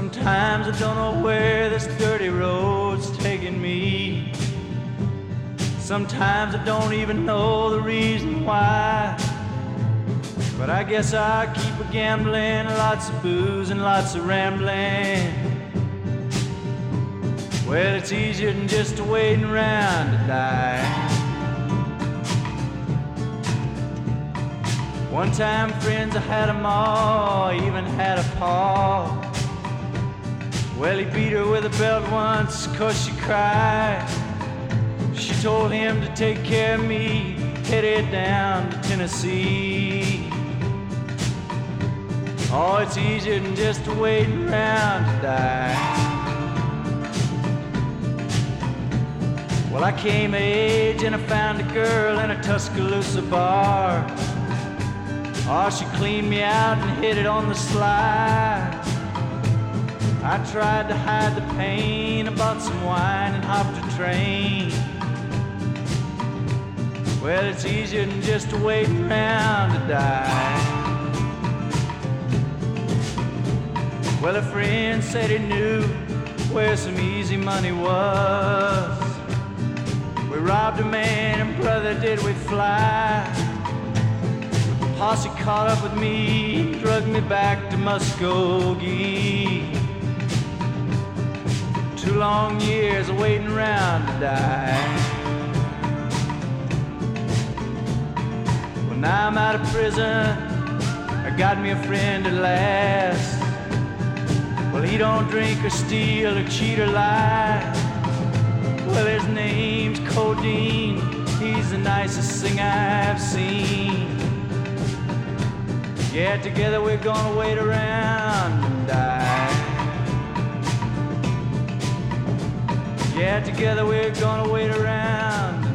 Sometimes I don't know where this dirty road's taking me. Sometimes I don't even know the reason why. But I guess I keep a gambling, lots of booze and lots of rambling. Well, it's easier than just waiting around to die. One time, friends, I had 'em all, even had a paw. Well, he beat her with a belt once 'cause she cried. She told him to take care of me, headed down to Tennessee. Oh, it's easier than just waiting around to die. Well, I came of age and I found a girl in a Tuscaloosa bar. Oh, she cleaned me out and hit it on the slide. I tried to hide the pain, I bought some wine and hopped a train. Well, it's easier than just waiting around to die. Well, a friend said he knew where some easy money was. We robbed a man and brother did we fly. The posse caught up with me, drugged me back to Muskogee. 2 long years of waiting around to die. Well, now I'm out of prison, I got me a friend at last. Well, he don't drink or steal or cheat or lie. Well, his name's Codeine, he's the nicest thing I've seen. Yeah, together we're gonna wait around and die. Yeah, together we're gonna wait around